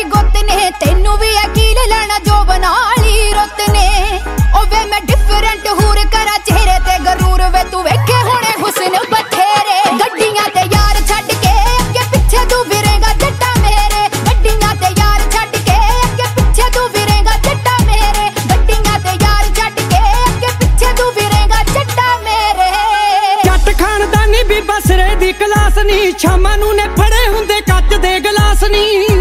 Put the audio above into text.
मेरी गुत ने तेनू भी अकील लेना जो बना ली रुत ने ओ वे मैं डिफरेंट हूर करा चेहरे ते गरूर वे तू वेखे होने हुस्न बथेरे गड्डियां ते यार छड्ड के अगे पीछे तू फिरेगा जट्टा मेरे गड्डियां ते यार छड्ड के अगे पीछे तू फिरेगा जट्टा मेरे गड्डियां ते यार छड्ड के अगे पीछे तू फिरेगा जट्टा मेरे जट खानदानी भी बसरे दी क्लास नी शामां नूं